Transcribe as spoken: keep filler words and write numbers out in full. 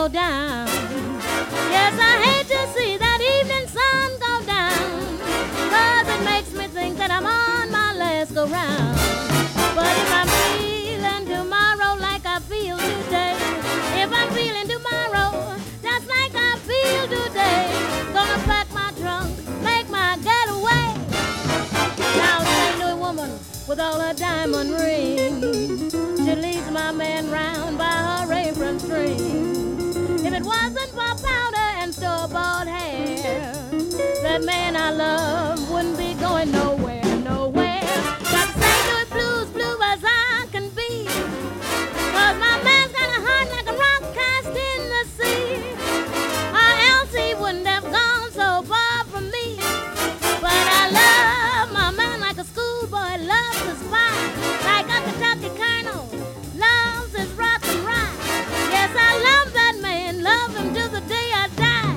down. Yes, I hate to see that evening sun go down, 'cause it makes me think that I'm on my last go round. But if I'm feeling tomorrow like I feel today, if I'm feeling tomorrow just like I feel today, gonna pack my trunk, make my getaway. Now ain't no woman with all her diamond rings, she leads my man round by her apron string. If it wasn't for powder and store-bought hair, that man I love wouldn't be going nowhere, nowhere. Got to say to it blues, blue as I can be, 'cause my man's got a heart like a rock cast in the sea, or else he wouldn't have gone so far from me. But I love my man like a schoolboy loves his pie, like a Kentucky colonel loves his rotten rye. Yes, I love that man, love him till the day I die.